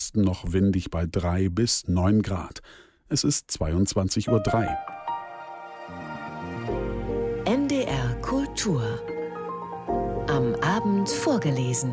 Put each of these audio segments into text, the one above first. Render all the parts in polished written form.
Osten noch windig bei 3 bis 9 Grad. Es ist 22:03 Uhr. NDR Kultur. Am Abend vorgelesen.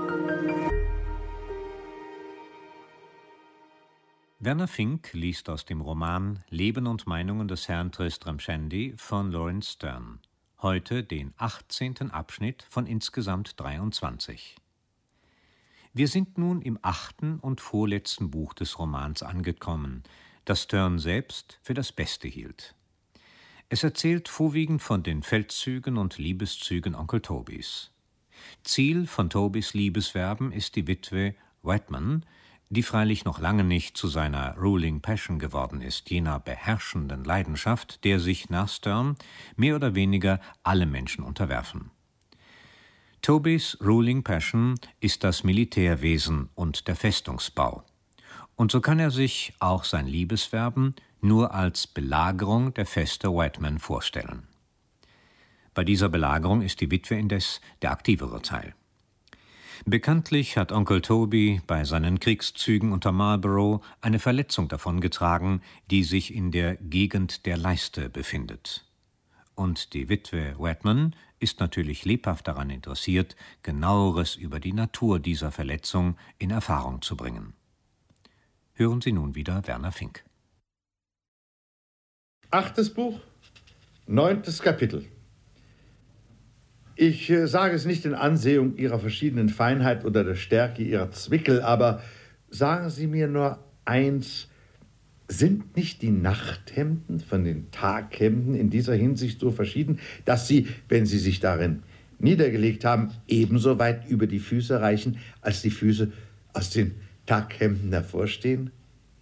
Werner Fink liest aus dem Roman Leben und Meinungen des Herrn Tristram Shandy von Laurence Sterne. Heute den 18. Abschnitt von insgesamt 23. Wir sind nun im 8. und vorletzten Buch des Romans angekommen, das Sterne selbst für das Beste hielt. Es erzählt vorwiegend von den Feldzügen und Liebeszügen Onkel Tobys. Ziel von Tobys Liebeswerben ist die Witwe Whitman, die freilich noch lange nicht zu seiner Ruling Passion geworden ist, jener beherrschenden Leidenschaft, der sich nach Sterne mehr oder weniger alle Menschen unterwerfen. Tobys Ruling Passion ist das Militärwesen und der Festungsbau. Und so kann er sich auch sein Liebeswerben nur als Belagerung der Feste Whitman vorstellen. Bei dieser Belagerung ist die Witwe indes der aktivere Teil. Bekanntlich hat Onkel Toby bei seinen Kriegszügen unter Marlborough eine Verletzung davongetragen, die sich in der Gegend der Leiste befindet. Und die Witwe Whitman ist natürlich lebhaft daran interessiert, Genaueres über die Natur dieser Verletzung in Erfahrung zu bringen. Hören Sie nun wieder Werner Fink. 8. Buch, 9. Kapitel. Ich sage es nicht in Ansehung Ihrer verschiedenen Feinheit oder der Stärke Ihrer Zwickel, aber sagen Sie mir nur eins: Sind nicht die Nachthemden von den Taghemden in dieser Hinsicht so verschieden, dass sie, wenn Sie sich darin niedergelegt haben, ebenso weit über die Füße reichen, als die Füße aus den Taghemden hervorstehen?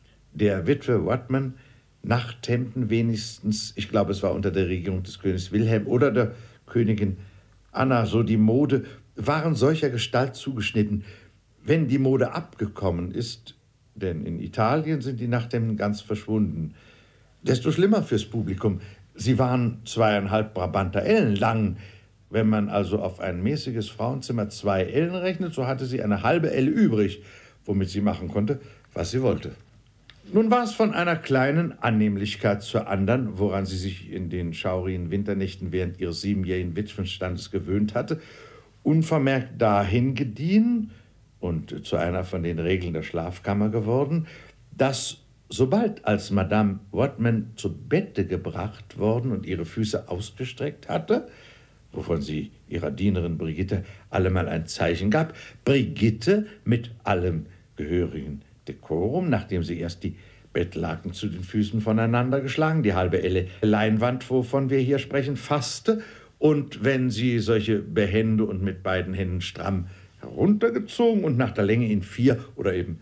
Der Witwe Whitman Nachthemden wenigstens, ich glaube, es war unter der Regierung des Königs Wilhelm oder der Königin Anna, so die Mode, waren solcher Gestalt zugeschnitten. Wenn die Mode abgekommen ist, denn in Italien sind die Nachthemden ganz verschwunden, desto schlimmer fürs Publikum. Sie waren 2,5 Brabanter Ellen lang. Wenn man also auf ein mäßiges Frauenzimmer 2 Ellen rechnet, so hatte sie eine halbe Elle übrig, womit sie machen konnte, was sie wollte. Nun war es von einer kleinen Annehmlichkeit zur anderen, woran sie sich in den schaurigen Winternächten während ihres 7-jährigen Witwenstandes gewöhnt hatte, unvermerkt dahin gediehen und zu einer von den Regeln der Schlafkammer geworden, dass sobald als Madame Whitman zu Bette gebracht worden und ihre Füße ausgestreckt hatte, wovon sie ihrer Dienerin Brigitte allemal ein Zeichen gab, Brigitte mit allem gehörigen Dekorum, nachdem sie erst die Bettlaken zu den Füßen voneinander geschlagen, die halbe Elle Leinwand, wovon wir hier sprechen, fasste, und wenn sie solche behende und mit beiden Händen stramm heruntergezogen und nach der Länge in 4 oder eben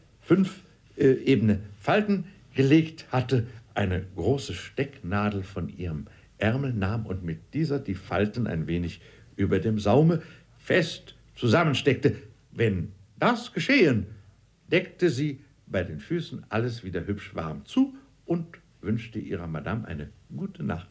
5 ebene Falten gelegt hatte, eine große Stecknadel von ihrem Ärmel nahm und mit dieser die Falten ein wenig über dem Saume fest zusammensteckte. Wenn das geschehen, deckte sie bei den Füßen alles wieder hübsch warm zu und wünschte ihrer Madame eine gute Nacht.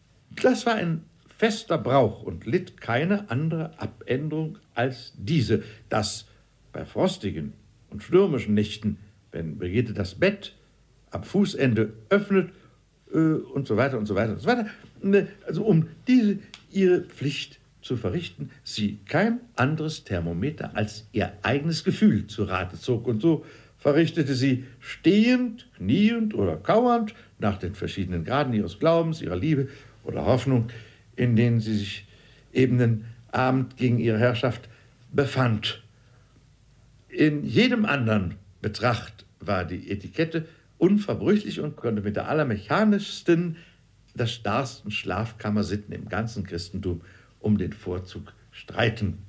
Das war ein fester Brauch und litt keine andere Abänderung als diese, dass bei frostigen und stürmischen Nächten, wenn Brigitte das Bett am Fußende öffnet und so weiter und so weiter und so weiter, also um diese ihre Pflicht zu verrichten, sie kein anderes Thermometer als ihr eigenes Gefühl zu Rate zog. Und so verrichtete sie stehend, kniend oder kauernd nach den verschiedenen Graden ihres Glaubens, ihrer Liebe oder Hoffnung, in denen sie sich ebenen Abend gegen ihre Herrschaft befand. In jedem anderen Betracht war die Etikette unverbrüchlich und konnte mit der allermechanischsten, der starrsten Schlafkammersitten im ganzen Christentum um den Vorzug streiten.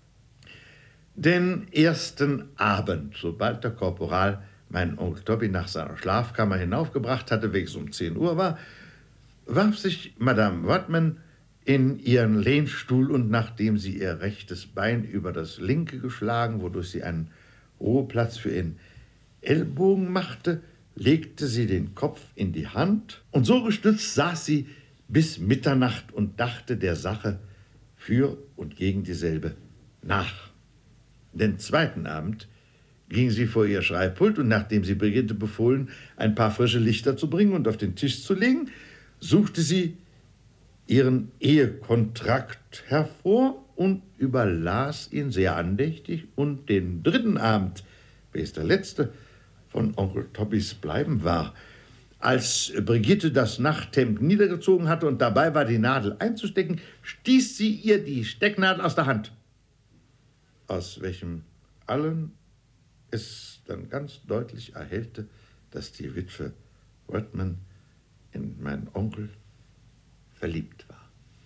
Den ersten Abend, sobald der Korporal meinen Onkel Toby nach seiner Schlafkammer hinaufgebracht hatte, welches um 10 Uhr war, warf sich Madame Whitman in ihren Lehnstuhl und nachdem sie ihr rechtes Bein über das linke geschlagen, wodurch sie einen Ruheplatz für ihren Ellbogen machte, legte sie den Kopf in die Hand und so gestützt saß sie bis Mitternacht und dachte der Sache für und gegen dieselbe nach. Den zweiten Abend, ging sie vor ihr Schreibpult und nachdem sie Brigitte befohlen, ein paar frische Lichter zu bringen und auf den Tisch zu legen, suchte sie ihren Ehekontrakt hervor und überlas ihn sehr andächtig und den dritten Abend, welches der letzte von Onkel Tobbys Bleiben war, als Brigitte das Nachthemd niedergezogen hatte und dabei war, die Nadel einzustecken, stieß sie ihr die Stecknadel aus der Hand, aus welchem allen es dann ganz deutlich erhellte, dass die Witwe Whatman in meinen Onkel verliebt war.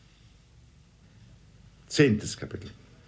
10. Kapitel.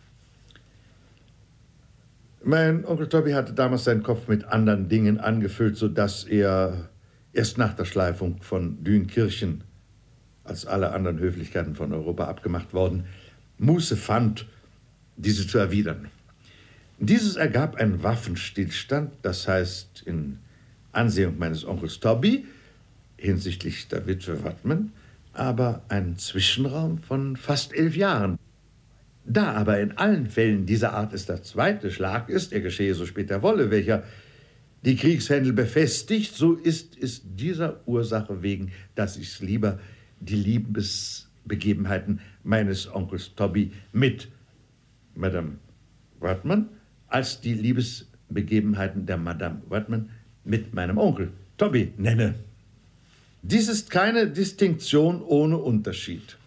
Mein Onkel Tobby hatte damals seinen Kopf mit anderen Dingen angefüllt, sodass er erst nach der Schleifung von Dünkirchen, als alle anderen Höflichkeiten von Europa abgemacht worden, Muße fand, diese zu erwidern. Dieses ergab einen Waffenstillstand, das heißt in Ansehung meines Onkels Tobby, hinsichtlich der Witwe Whatman, aber einen Zwischenraum von fast 11 Jahren. Da aber in allen Fällen dieser Art es der zweite Schlag ist, er geschehe so spät er wolle, welcher die Kriegshändel befestigt, so ist es dieser Ursache wegen, dass ich lieber die Liebesbegebenheiten meines Onkels Tobby mit Madame Whatman als die Liebesbegebenheiten der Madame Whatman mit meinem Onkel Tobby nenne. Dies ist keine Distinktion ohne Unterschied.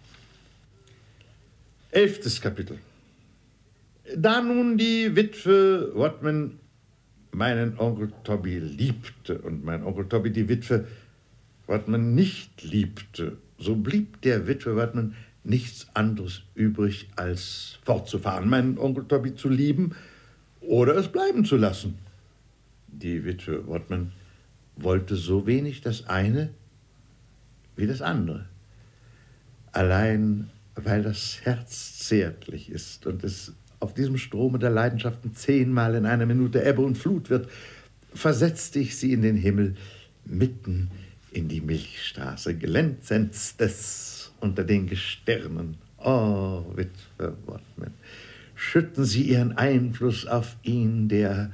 11. Kapitel. Da nun die Witwe Whatman meinen Onkel Tobby liebte und mein Onkel Tobby die Witwe Whatman nicht liebte, so blieb der Witwe Whatman nichts anderes übrig, als fortzufahren, meinen Onkel Tobby zu lieben oder es bleiben zu lassen. Die Witwe Whatman wollte so wenig das eine wie das andere. Allein weil das Herz zärtlich ist und es auf diesem Strome der Leidenschaften 10-mal in einer Minute Ebbe und Flut wird, versetzte ich sie in den Himmel, mitten in die Milchstraße, glänzendstes unter den Gesternen. Oh, Witwe Whatman, schütten Sie Ihren Einfluss auf ihn, der...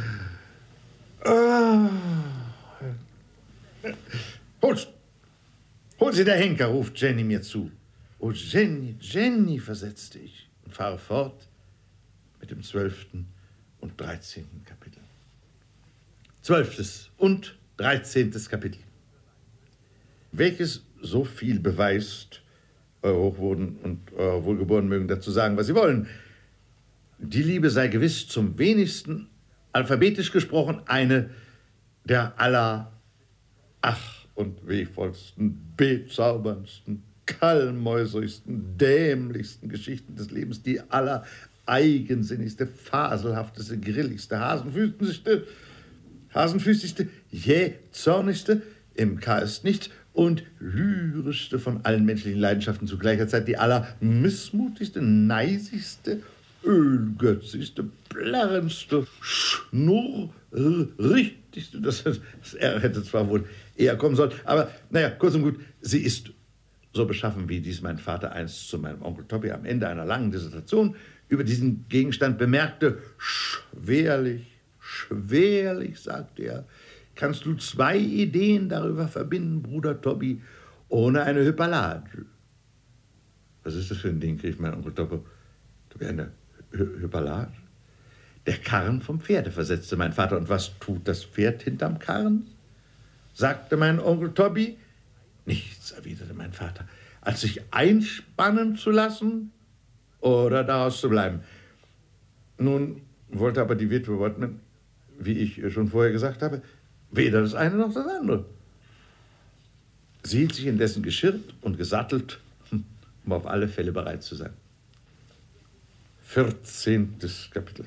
Hol Sie der Henker, ruft Jenny mir zu. Oh, Jenny, Jenny, versetzte ich und fahre fort mit dem 12. und 13. Kapitel. 12. und 13. Kapitel. Welches so viel beweist, Euer Hochwürden und Euer Wohlgeboren mögen dazu sagen, was Sie wollen. Die Liebe sei gewiss zum wenigsten, alphabetisch gesprochen, eine der aller und wehvollsten, bezauberndsten, kallmäuserigsten, dämlichsten Geschichten des Lebens, die aller eigensinnigste, faselhafteste, grilligste, hasenfüßigste, jähzornigste, im K ist nicht, und lyrischste von allen menschlichen Leidenschaften zu gleicher Zeit, die allermissmutigste, neisigste, ölgötzigste, plärrendste, schnurrichtigste, das R hätte zwar wohl eher kommen sollen, aber naja, kurz und gut, sie ist so beschaffen, wie dies mein Vater einst zu meinem Onkel Tobby am Ende einer langen Dissertation über diesen Gegenstand bemerkte. Schwerlich, schwerlich, sagte er, kannst du 2 Ideen darüber verbinden, Bruder Tobby, ohne eine Hypallage. Was ist das für ein Ding, rief mein Onkel Tobby. Eine Hypallage? Der Karren vom Pferde, versetzte mein Vater. Und was tut das Pferd hinterm Karren? Sagte mein Onkel Tobby. Nichts, erwiderte mein Vater, als sich einspannen zu lassen oder daraus zu bleiben. Nun wollte aber die Witwe Whatman, wie ich schon vorher gesagt habe, weder das eine noch das andere. Sie hielt sich indessen geschirrt und gesattelt, um auf alle Fälle bereit zu sein. 14. Kapitel.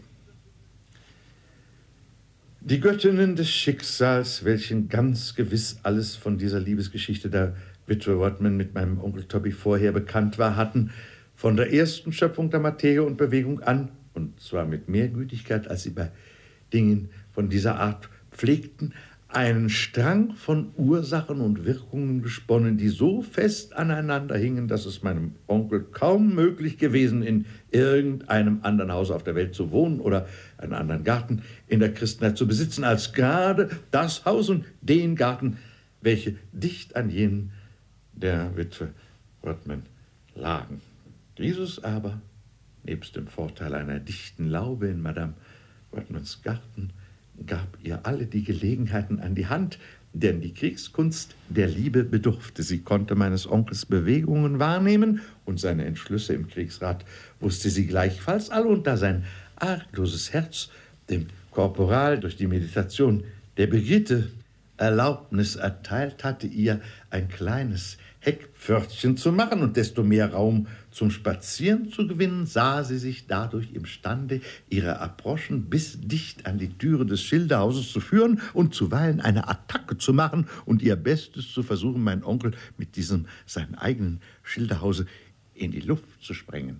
Die Göttinnen des Schicksals, welchen ganz gewiss alles von dieser Liebesgeschichte der Witwe Whatman mit meinem Onkel Tobby vorher bekannt war, hatten von der ersten Schöpfung der Materie und Bewegung an, und zwar mit mehr Gütigkeit, als sie bei Dingen von dieser Art pflegten, einen Strang von Ursachen und Wirkungen gesponnen, die so fest aneinander hingen, dass es meinem Onkel kaum möglich gewesen, in irgendeinem anderen Haus auf der Welt zu wohnen oder einen anderen Garten in der Christenheit zu besitzen, als gerade das Haus und den Garten, welche dicht an jenen der Witwe Wortman lagen. Dieses aber, nebst dem Vorteil einer dichten Laube in Madame Wortmans Garten, gab ihr alle die Gelegenheiten an die Hand, denn die Kriegskunst der Liebe bedurfte. Sie konnte meines Onkels Bewegungen wahrnehmen und seine Entschlüsse im Kriegsrat wusste sie gleichfalls alle, und da sein argloses Herz dem Korporal durch die Meditation der Brigitte Erlaubnis erteilt hatte, ihr ein kleines Heckpförtchen zu machen und desto mehr Raum zum Spazieren zu gewinnen, sah sie sich dadurch imstande, ihre Approchen bis dicht an die Türe des Schilderhauses zu führen und zuweilen eine Attacke zu machen und ihr Bestes zu versuchen, meinen Onkel mit diesem seinen eigenen Schilderhause in die Luft zu sprengen.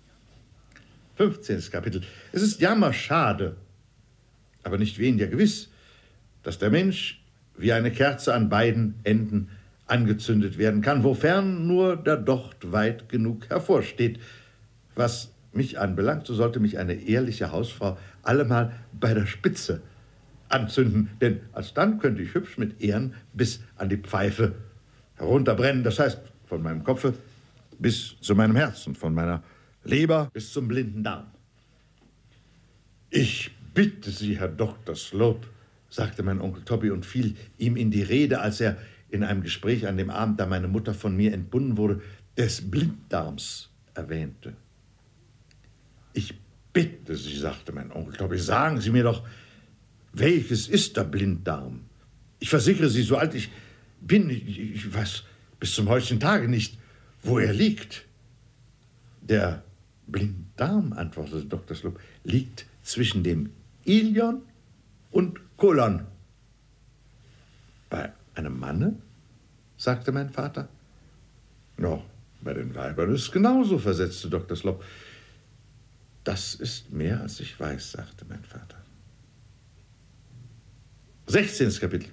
15. Kapitel. Es ist jammerschade, aber nicht weniger gewiss, dass der Mensch wie eine Kerze an beiden Enden angezündet werden kann, wofern nur der Docht weit genug hervorsteht. Was mich anbelangt, so sollte mich eine ehrliche Hausfrau allemal bei der Spitze anzünden, denn alsdann könnte ich hübsch mit Ehren bis an die Pfeife herunterbrennen, das heißt von meinem Kopfe bis zu meinem Herzen, von meiner Leber bis zum blinden Darm. Ich bitte Sie, Herr Dr. Sloat, sagte mein Onkel Toby und fiel ihm in die Rede, als er in einem Gespräch an dem Abend, da meine Mutter von mir entbunden wurde, des Blinddarms erwähnte. Ich bitte Sie, sagte mein Onkel Toby, sagen Sie mir doch, welches ist der Blinddarm? Ich versichere Sie, so alt ich bin, ich weiß bis zum heutigen Tage nicht, wo er liegt. Der Blinddarm, antwortete Dr. Sloat, liegt zwischen dem Ilion und Kolon. Bei einem Manne? Sagte mein Vater. No, bei den Weibern ist es genauso, versetzte Dr. Slop. Das ist mehr, als ich weiß, sagte mein Vater. 16. Kapitel.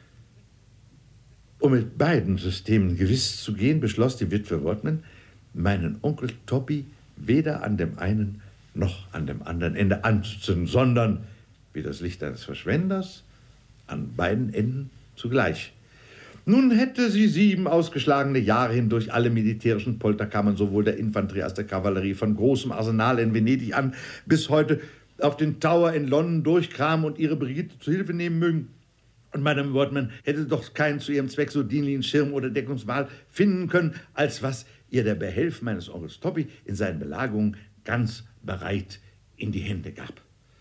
Um mit beiden Systemen gewiss zu gehen, beschloss die Witwe Wortman, meinen Onkel Toby weder an dem einen noch an dem anderen Ende anzuzünden, sondern, wie das Licht eines Verschwenders, an beiden Enden zugleich. Nun hätte sie 7 ausgeschlagene Jahre hindurch alle militärischen Polterkammern, sowohl der Infanterie als der Kavallerie, von großem Arsenal in Venedig an, bis heute auf den Tower in London durchkramen und ihre Brigitte zu Hilfe nehmen mögen. Und Madame Wortman hätte doch keinen zu ihrem Zweck so dienlichen Schirm oder Deckungswahl finden können, als was ihr der Behelf meines Onkels Toby in seinen Belagerungen ganz bereit in die Hände gab.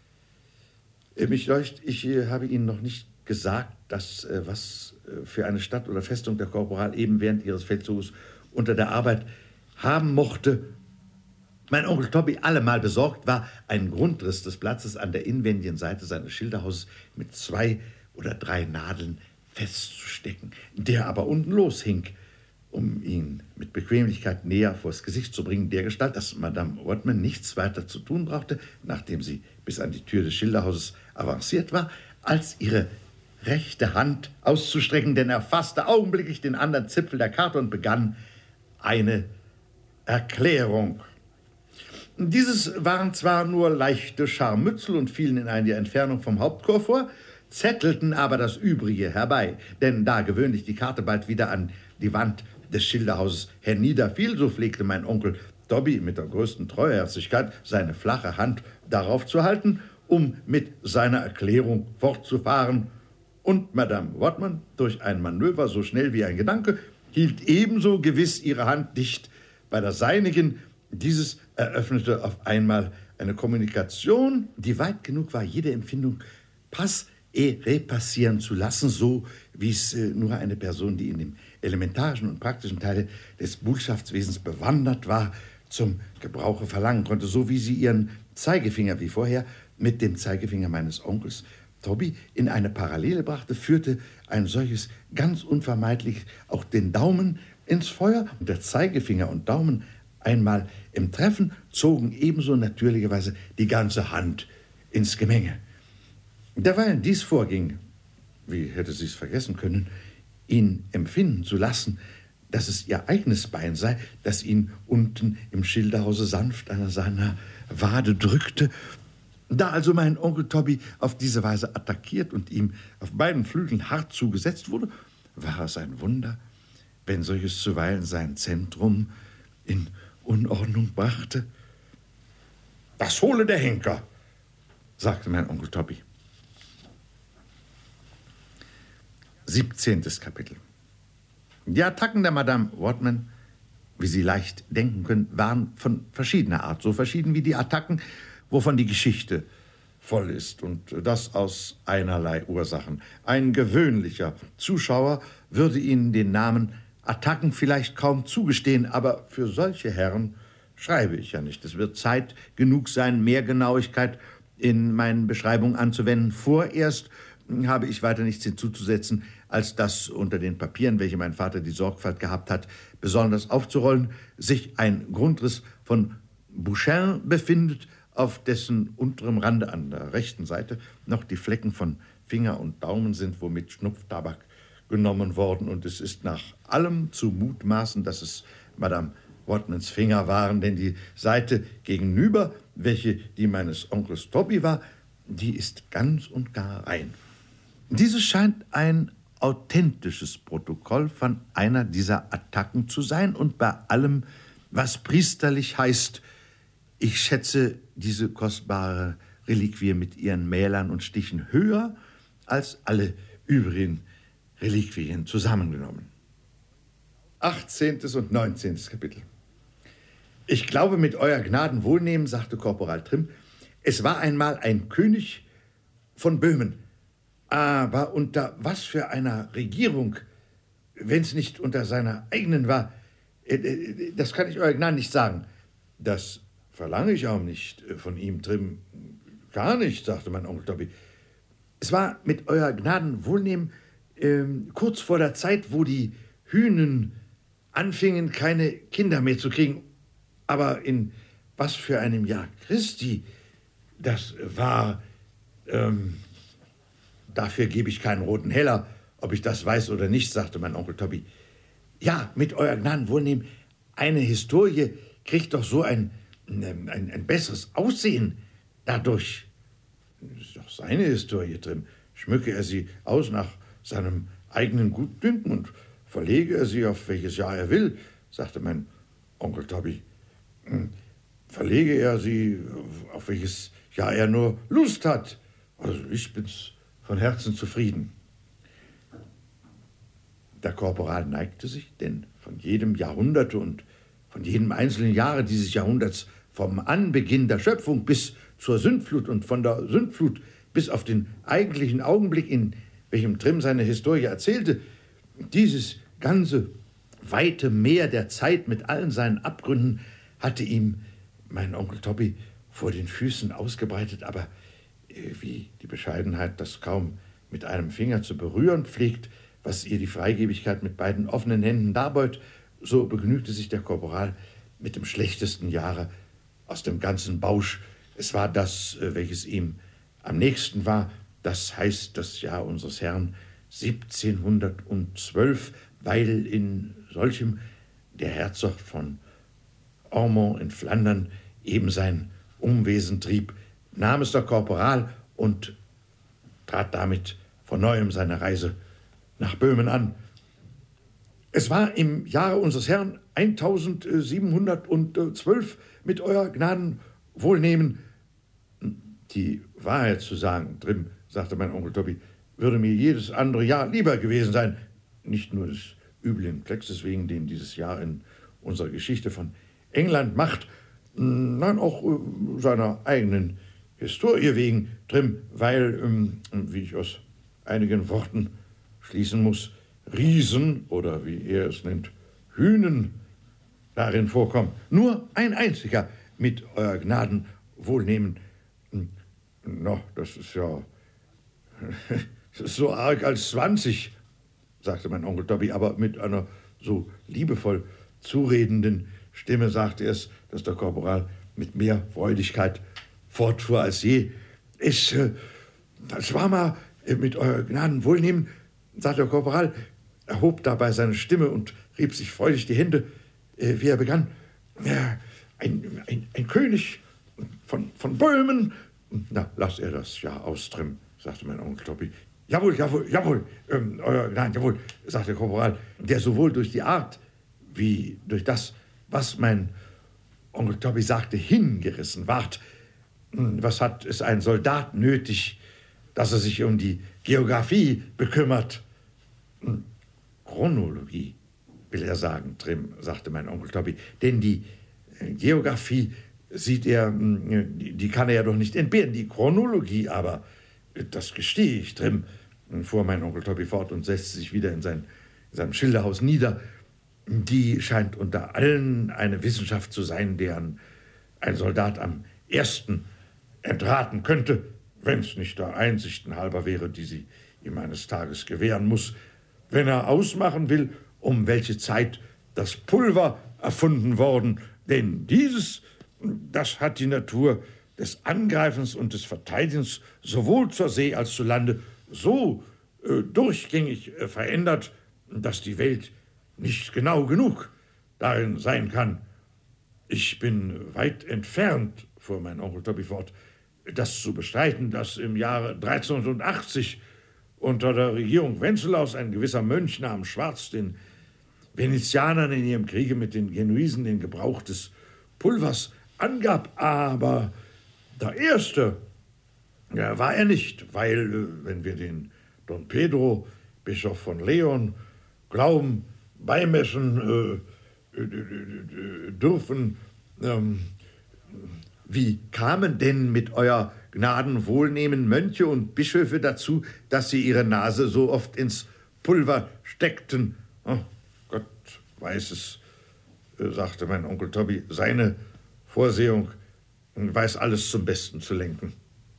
Mich leucht, ich habe Ihnen noch nicht gesagt, dass was für eine Stadt oder Festung der Korporal eben während ihres Feldzuges unter der Arbeit haben mochte. Mein Onkel Toby allemal besorgt war, einen Grundriss des Platzes an der inwendigen Seite seines Schilderhauses mit 2 oder 3 Nadeln festzustecken, der aber unten loshing, um ihn mit Bequemlichkeit näher vors Gesicht zu bringen, dergestalt, dass Madame Wortman nichts weiter zu tun brauchte, nachdem sie bis an die Tür des Schilderhauses avanciert war, als ihre rechte Hand auszustrecken, denn er fasste augenblicklich den anderen Zipfel der Karte und begann eine Erklärung. Dieses waren zwar nur leichte Scharmützel und fielen in einiger Entfernung vom Hauptchor vor, zettelten aber das Übrige herbei, denn da gewöhnlich die Karte bald wieder an die Wand des Schilderhauses herniederfiel, so pflegte mein Onkel Toby mit der größten Treuherzigkeit seine flache Hand darauf zu halten, um mit seiner Erklärung fortzufahren. Und Madame Wortman, durch ein Manöver so schnell wie ein Gedanke, hielt ebenso gewiss ihre Hand dicht bei der seinigen. Dieses eröffnete auf einmal eine Kommunikation, die weit genug war, jede Empfindung pass et repassieren zu lassen, so wie es nur eine Person, die in dem elementarischen und praktischen Teile des Botschaftswesens bewandert war, zum Gebrauche verlangen konnte, so wie sie ihren Zeigefinger wie vorher mit dem Zeigefinger meines Onkels Toby in eine Parallele brachte, führte ein solches ganz unvermeidlich auch den Daumen ins Feuer. Und der Zeigefinger und Daumen einmal im Treffen zogen ebenso natürlicherweise die ganze Hand ins Gemenge. Derweil dies vorging, wie hätte sie es vergessen können, ihn empfinden zu lassen, dass es ihr eigenes Bein sei, das ihn unten im Schilderhause sanft an seiner Wade drückte. Da also mein Onkel Tobby auf diese Weise attackiert und ihm auf beiden Flügeln hart zugesetzt wurde, war es ein Wunder, wenn solches zuweilen sein Zentrum in Unordnung brachte. »Das hole der Henker«, sagte mein Onkel Tobby. 17. Kapitel. Die Attacken der Madame Whatman, wie Sie leicht denken können, waren von verschiedener Art, so verschieden wie die Attacken, wovon die Geschichte voll ist, und das aus einerlei Ursachen. Ein gewöhnlicher Zuschauer würde Ihnen den Namen Attacken vielleicht kaum zugestehen, aber für solche Herren schreibe ich ja nicht. Es wird Zeit genug sein, mehr Genauigkeit in meinen Beschreibungen anzuwenden. Vorerst habe ich weiter nichts hinzuzusetzen, als dass unter den Papieren, welche mein Vater die Sorgfalt gehabt hat, besonders aufzurollen, sich ein Grundriss von Bouchain befindet, auf dessen unterem Rande an der rechten Seite noch die Flecken von Finger und Daumen sind, womit Schnupftabak genommen worden, und es ist nach allem zu mutmaßen, dass es Madame Whatmans Finger waren, denn die Seite gegenüber, welche die meines Onkels Tobby war, die ist ganz und gar rein. Dieses scheint ein authentisches Protokoll von einer dieser Attacken zu sein, und bei allem, was priesterlich heißt, ich schätze diese kostbare Reliquie mit ihren Mälern und Stichen höher als alle übrigen Reliquien zusammengenommen. 18. und 19. Kapitel. Ich glaube, mit euer Gnaden Wohlnehmen, sagte Korporal Trimm, es war einmal ein König von Böhmen. Aber unter was für einer Regierung, wenn es nicht unter seiner eigenen war, das kann ich euer Gnaden nicht sagen. Das verlange ich auch nicht von ihm, Trimm. Gar nicht, sagte mein Onkel Tobby. Es war mit euer Gnaden Wohlnehmen kurz vor der Zeit, wo die Hühnen anfingen, keine Kinder mehr zu kriegen. Aber in was für einem Jahr Christi, das war, dafür gebe ich keinen roten Heller, ob ich das weiß oder nicht, sagte mein Onkel Tobby. Ja, mit euer Gnaden Wohlnehmen, eine Historie kriegt doch so ein besseres Aussehen dadurch. Das ist doch seine Historie, Trimm. Schmücke er sie aus nach seinem eigenen Gutdünken und verlege er sie auf welches Jahr er will, sagte mein Onkel Tobby. Verlege er sie auf welches Jahr er nur Lust hat. Also ich bin's von Herzen zufrieden. Der Korporal neigte sich, denn von jedem Jahrhunderte und von jedem einzelnen Jahre dieses Jahrhunderts, vom Anbeginn der Schöpfung bis zur Sündflut und von der Sündflut bis auf den eigentlichen Augenblick, in welchem Trimm seine Historie erzählte, dieses ganze weite Meer der Zeit mit allen seinen Abgründen hatte ihm mein Onkel Tobby vor den Füßen ausgebreitet, aber wie die Bescheidenheit das kaum mit einem Finger zu berühren pflegt, was ihr die Freigebigkeit mit beiden offenen Händen darbeut, so begnügte sich der Korporal mit dem schlechtesten Jahre aus dem ganzen Bausch. Es war das, welches ihm am nächsten war, das heißt das Jahr unseres Herrn 1712, weil in solchem der Herzog von Ormond in Flandern eben sein Umwesen trieb, nahm es der Korporal und trat damit von neuem seine Reise nach Böhmen an. Es war im Jahre unseres Herrn 1712 mit euer Gnaden Wohlnehmen. Die Wahrheit zu sagen, Trimm, sagte mein Onkel Tobby, würde mir jedes andere Jahr lieber gewesen sein. Nicht nur des üblen Kleckses wegen, den dieses Jahr in unserer Geschichte von England macht, nein, auch seiner eigenen Historie wegen, Trimm, weil, wie ich aus einigen Worten schließen muss, Riesen oder wie er es nennt, Hühnen darin vorkommen. Nur ein einziger mit euer Gnaden Wohlnehmen. No, das ist ja so arg als 20, sagte mein Onkel Tobby, aber mit einer so liebevoll zuredenden Stimme sagte er es, dass der Korporal mit mehr Freudigkeit fortfuhr als je. Es war mal Mit euer Gnaden Wohlnehmen, sagte der Korporal, erhob dabei seine Stimme und rieb sich freudig die Hände, wie er begann. Ein König von Böhmen. Na, lass er das ja aus, Trim, sagte mein Onkel Tobi. Jawohl, euer Gnaden, jawohl, sagte der Korporal, der sowohl durch die Art wie durch das, was mein Onkel Tobi sagte, hingerissen ward. Was hat es ein Soldat nötig, dass er sich um die Geographie bekümmert? Chronologie, will er sagen, Trim, sagte mein Onkel Tobi, denn die Geographie sieht er, die kann er ja doch nicht entbehren, die Chronologie aber, das gestehe ich, Trim, fuhr mein Onkel Tobi fort und setzte sich wieder in seinem Schilderhaus nieder, die scheint unter allen eine Wissenschaft zu sein, deren ein Soldat am ersten entraten könnte, wenn es nicht der Einsichten halber wäre, die sie ihm eines Tages gewähren muss, wenn er ausmachen will, um welche Zeit das Pulver erfunden worden, denn dieses, das hat die Natur des Angreifens und des Verteidigens sowohl zur See als zu Lande so durchgängig verändert, dass die Welt nicht genau genug darin sein kann. Ich bin weit entfernt, fuhr mein Onkel Tobi fort, das zu bestreiten, dass im Jahre 1380 unter der Regierung Wencelaus ein gewisser Mönch namens Schwarz den Venezianern in ihrem Kriege mit den Genuesen den Gebrauch des Pulvers angab, aber der Erste war er nicht, weil, wenn wir den Don Pedro, Bischof von Leon, Glauben beimessen dürfen, wie kamen denn mit euer Gnaden Wohlnehmen Mönche und Bischöfe dazu, dass sie ihre Nase so oft ins Pulver steckten? Oh, Gott weiß es, sagte mein Onkel Tobi, seine Vorsehung weiß alles zum Besten zu lenken.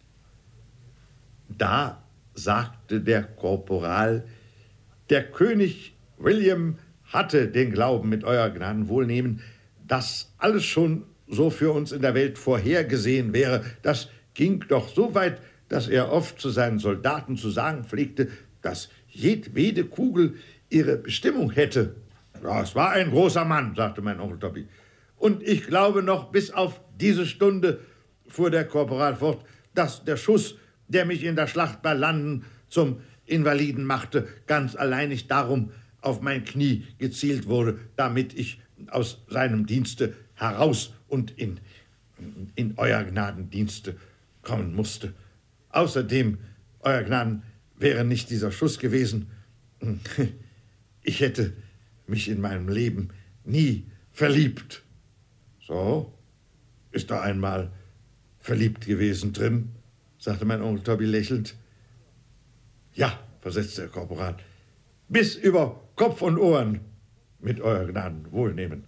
Da sagte der Korporal, der König William hatte den Glauben mit euer Gnaden Wohlnehmen, dass alles schon so für uns in der Welt vorhergesehen wäre. Das ging doch so weit, dass er oft zu seinen Soldaten zu sagen pflegte, dass jedwede Kugel ihre Bestimmung hätte. Ja, es war ein großer Mann, sagte mein Onkel Tobi. Und ich glaube noch bis auf diese Stunde, fuhr der Korporal fort, dass der Schuss, der mich in der Schlacht bei Landen zum Invaliden machte, ganz alleinig darum auf mein Knie gezielt wurde, damit ich aus seinem Dienste heraus und in euer Gnadendienste kommen musste. Außerdem, euer Gnaden, wäre nicht dieser Schuss gewesen, ich hätte mich in meinem Leben nie verliebt. So, ist er einmal verliebt gewesen, Trim? Sagte mein Onkel Tobi lächelnd. Ja, versetzte der Korporal, bis über Kopf und Ohren, mit euer Gnaden Wohlnehmen.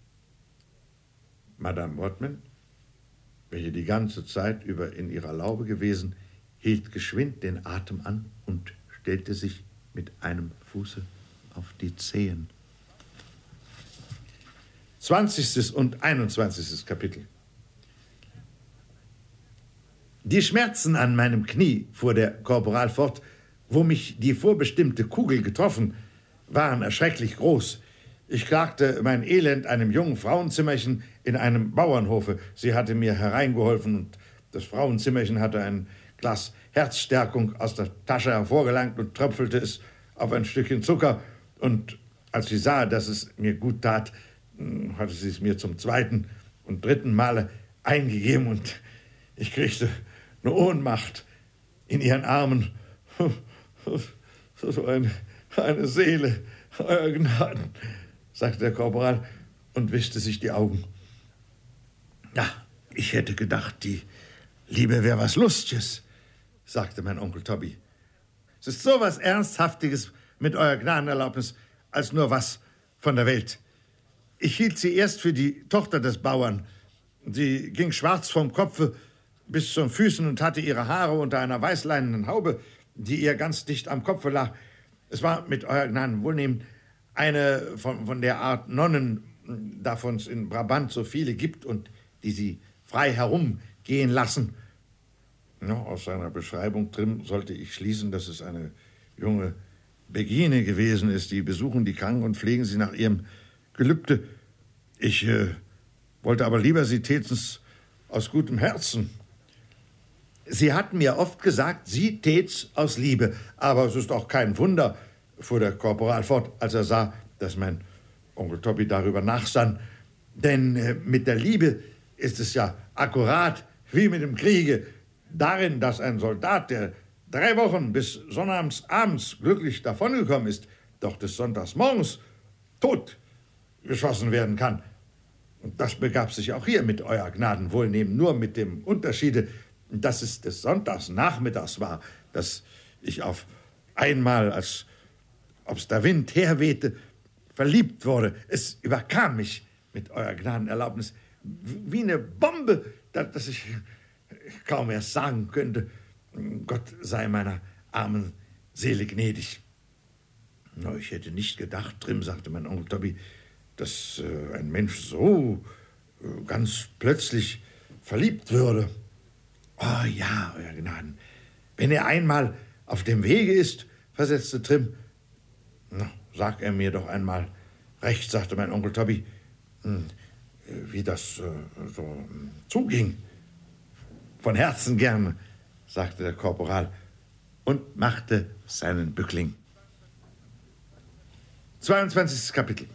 Madame Whatman, welche die ganze Zeit über in ihrer Laube gewesen, hielt geschwind den Atem an und stellte sich mit einem Fuße auf die Zehen. 20. und 21. Kapitel. Die Schmerzen an meinem Knie, fuhr der Korporal fort, wo mich die vorbestimmte Kugel getroffen, waren erschrecklich groß. Ich klagte mein Elend einem jungen Frauenzimmerchen in einem Bauernhofe. Sie hatte mir hereingeholfen und das Frauenzimmerchen hatte ein Glas Herzstärkung aus der Tasche hervorgelangt und tröpfelte es auf ein Stückchen Zucker. Und als sie sah, dass es mir gut tat, hatte sie es mir zum zweiten und dritten Male eingegeben und ich kriegte eine Ohnmacht in ihren Armen. So eine Seele, euer Gnaden, sagte der Korporal und wischte sich die Augen. Ja, ich hätte gedacht, die Liebe wäre was Lustiges, sagte mein Onkel Tobi. Es ist so was Ernsthaftiges mit eurer Gnadenerlaubnis als nur was von der Welt. Ich hielt sie erst für die Tochter des Bauern. Sie ging schwarz vom Kopfe bis zu den Füßen und hatte ihre Haare unter einer weißleinenen Haube, die ihr ganz dicht am Kopfe lag. Es war mit euer Gnaden Wohlnehmen eine von der Art Nonnen, davon es in Brabant so viele gibt und die sie frei herumgehen lassen. Aus seiner Beschreibung, Trim, sollte ich schließen, dass es eine junge Begine gewesen ist. Die besuchen die Kranken und pflegen sie nach ihrem Gelübde. Ich wollte aber lieber, sie täten's aus gutem Herzen. Sie hatten mir oft gesagt, sie tät's aus Liebe. Aber es ist auch kein Wunder, fuhr der Korporal fort, als er sah, dass mein Onkel Tobi darüber nachsann. Denn mit der Liebe ist es ja akkurat wie mit dem Kriege. Darin, dass ein Soldat, der 3 Wochen bis sonnabends glücklich davongekommen ist, doch des Sonntags morgens tot geschossen werden kann. Und das begab sich auch hier mit euer Gnaden Wohlnehmen, nur mit dem Unterschiede, dass es des Sonntags nachmittags war, dass ich auf einmal, als ob's der Wind herwehte, verliebt wurde. Es überkam mich mit euer Gnaden Erlaubnis wie eine Bombe, dass ich kaum erst sagen könnte, Gott sei meiner armen Seele gnädig. Ich hätte nicht gedacht, Trim, sagte mein Onkel Tobi, dass ein Mensch so ganz plötzlich verliebt würde. Oh ja, euer Gnaden, wenn er einmal auf dem Wege ist, versetzte Trim. Sag er mir doch einmal recht, sagte mein Onkel Tobi, wie das so zuging. Von Herzen gern, sagte der Korporal und machte seinen Bückling. 22. Kapitel.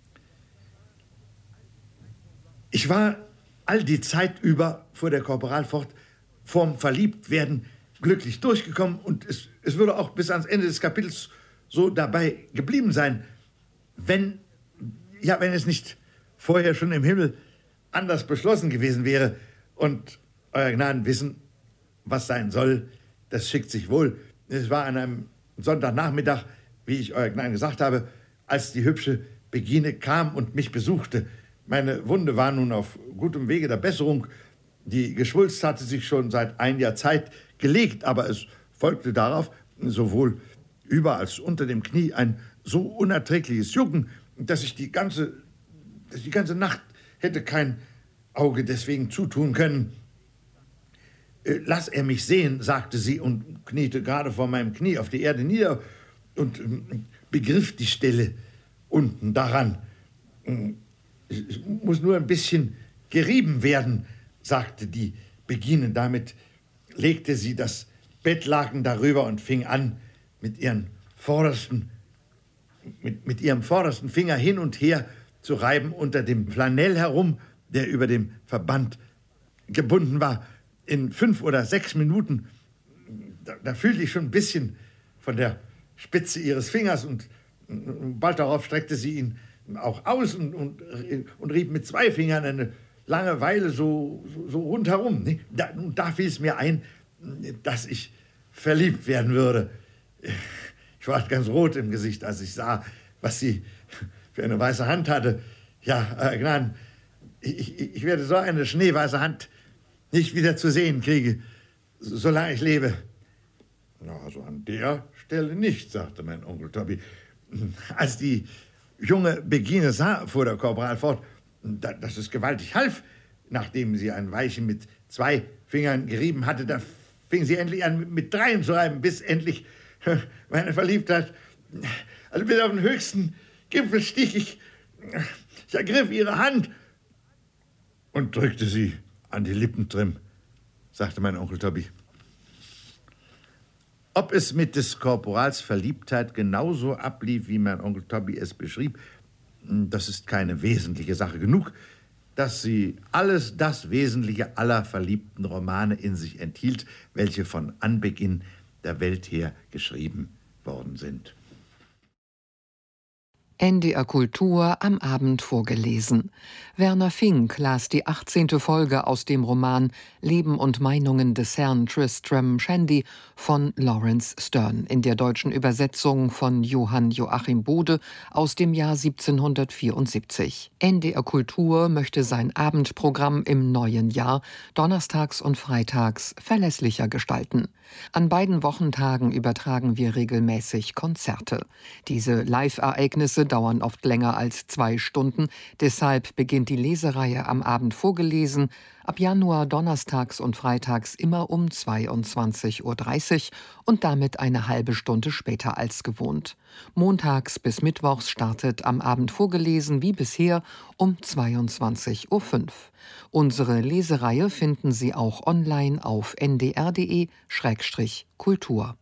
Ich war all die Zeit über, fuhr der Korporal fort, vorm Verliebtwerden glücklich durchgekommen und es würde auch bis ans Ende des Kapitels so dabei geblieben sein, wenn es nicht vorher schon im Himmel anders beschlossen gewesen wäre. Und euer Gnaden wissen, was sein soll, das schickt sich wohl. Es war an einem Sonntagnachmittag, wie ich euer Gnaden gesagt habe, als die hübsche Begine kam und mich besuchte. Meine Wunde war nun auf gutem Wege der Besserung. Die Geschwulst hatte sich schon seit ein Jahr Zeit gelegt, aber es folgte darauf sowohl über als unter dem Knie ein so unerträgliches Jucken, dass ich die ganze Nacht hätte kein Auge deswegen zutun können. Lass er mich sehen, sagte sie und kniete gerade vor meinem Knie auf die Erde nieder und begriff die Stelle unten daran. Es muss nur ein bisschen gerieben werden, sagte die Begine. Damit legte sie das Bettlaken darüber und fing an, mit ihrem vordersten Finger hin und her zu reiben unter dem Flanell herum, der über dem Verband gebunden war. In 5 oder 6 Minuten, da fühlte ich schon ein bisschen von der Spitze ihres Fingers und bald darauf streckte sie ihn auch aus und rieb mit 2 Fingern eine lange Weile so rundherum. Ne? Da fiel es mir ein, dass ich verliebt werden würde. Ich war ganz rot im Gesicht, als ich sah, was sie für eine weiße Hand hatte. Ja, Gnaden, ich werde so eine schneeweiße Hand nicht wieder zu sehen kriege, solange ich lebe. Also an der Stelle nicht, sagte mein Onkel Tobi. Als die junge Begine sah, fuhr der Korporal fort, dass es gewaltig half, nachdem sie ein Weilchen mit 2 Fingern gerieben hatte, da fing sie endlich an, mit 3 zu reiben, bis endlich meine Verliebtheit, also bis auf den höchsten Gipfel stieg. Ich ergriff ihre Hand und drückte sie an die Lippen, Trim, sagte mein Onkel Tobi. Ob es mit des Korporals Verliebtheit genauso ablief, wie mein Onkel Tobi es beschrieb, das ist keine wesentliche Sache. Genug, dass sie alles das Wesentliche aller verliebten Romane in sich enthielt, welche von Anbeginn der Welt her geschrieben worden sind. NDR Kultur am Abend vorgelesen. Werner Fink las die 18. Folge aus dem Roman Leben und Meinungen des Herrn Tristram Shandy von Laurence Sterne in der deutschen Übersetzung von Johann Joachim Bode aus dem Jahr 1774. NDR Kultur möchte sein Abendprogramm im neuen Jahr donnerstags und freitags verlässlicher gestalten. An beiden Wochentagen übertragen wir regelmäßig Konzerte. Diese Live-Ereignisse Kurse dauern oft länger als 2 Stunden. Deshalb beginnt die Lesereihe am Abend vorgelesen. Ab Januar donnerstags und freitags immer um 22:30 Uhr und damit eine halbe Stunde später als gewohnt. Montags bis mittwochs startet am Abend vorgelesen wie bisher um 22:05 Uhr. Unsere Lesereihe finden Sie auch online auf ndr.de/kultur.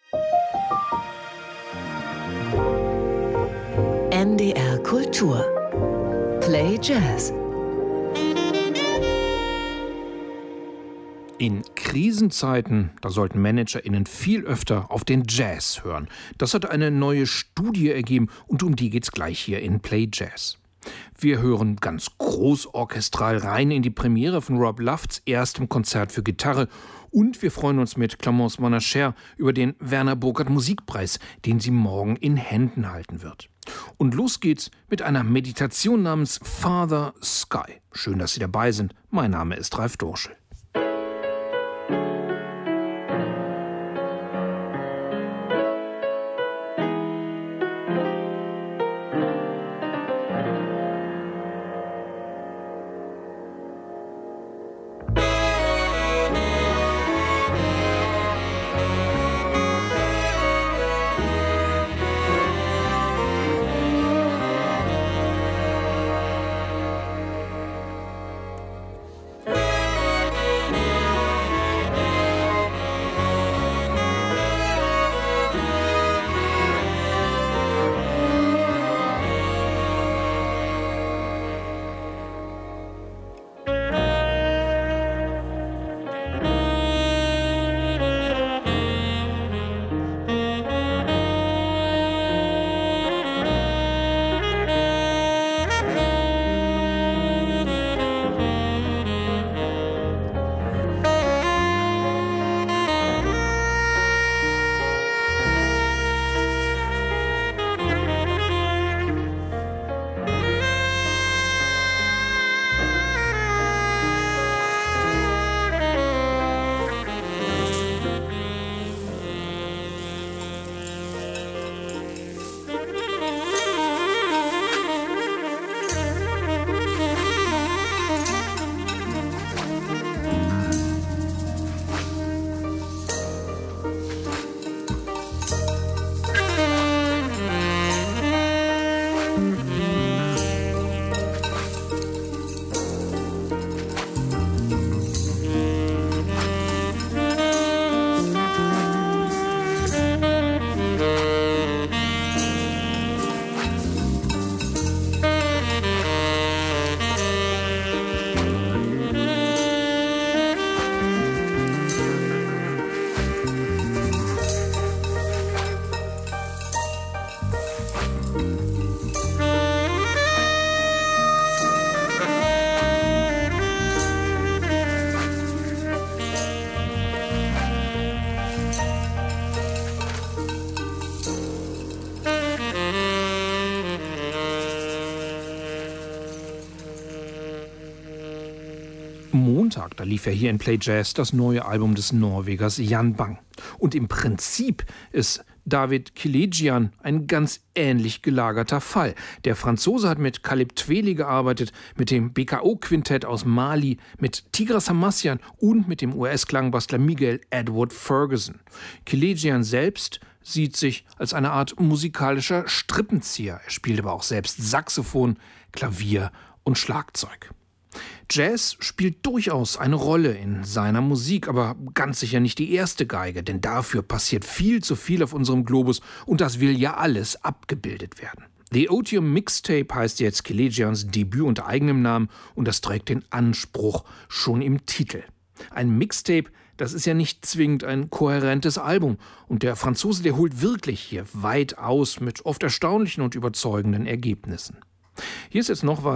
NDR Kultur. Play Jazz. In Krisenzeiten, da sollten ManagerInnen viel öfter auf den Jazz hören. Das hat eine neue Studie ergeben und um die geht's gleich hier in Play Jazz. Wir hören ganz großorchestral rein in die Premiere von Rob Lufts erstem Konzert für Gitarre und wir freuen uns mit Clémence Monacher über den Werner Burkhardt Musikpreis, den sie morgen in Händen halten wird. Und los geht's mit einer Meditation namens Father Sky. Schön, dass Sie dabei sind. Mein Name ist Ralf Dorschel. Montag, da lief ja hier in Play Jazz das neue Album des Norwegers Jan Bang. Und im Prinzip ist David Kelejian ein ganz ähnlich gelagerter Fall. Der Franzose hat mit Kaleb Tweli gearbeitet, mit dem BKO-Quintett aus Mali, mit Tigran Sarmassian und mit dem US-Klangbastler Miguel Edward Ferguson. Kelejian selbst sieht sich als eine Art musikalischer Strippenzieher. Er spielt aber auch selbst Saxophon, Klavier und Schlagzeug. Jazz spielt durchaus eine Rolle in seiner Musik, aber ganz sicher nicht die erste Geige, denn dafür passiert viel zu viel auf unserem Globus und das will ja alles abgebildet werden. The Otium Mixtape heißt jetzt Kelejians Debüt unter eigenem Namen und das trägt den Anspruch schon im Titel. Ein Mixtape, das ist ja nicht zwingend ein kohärentes Album und der Franzose, der holt wirklich hier weit aus mit oft erstaunlichen und überzeugenden Ergebnissen. Hier ist jetzt noch was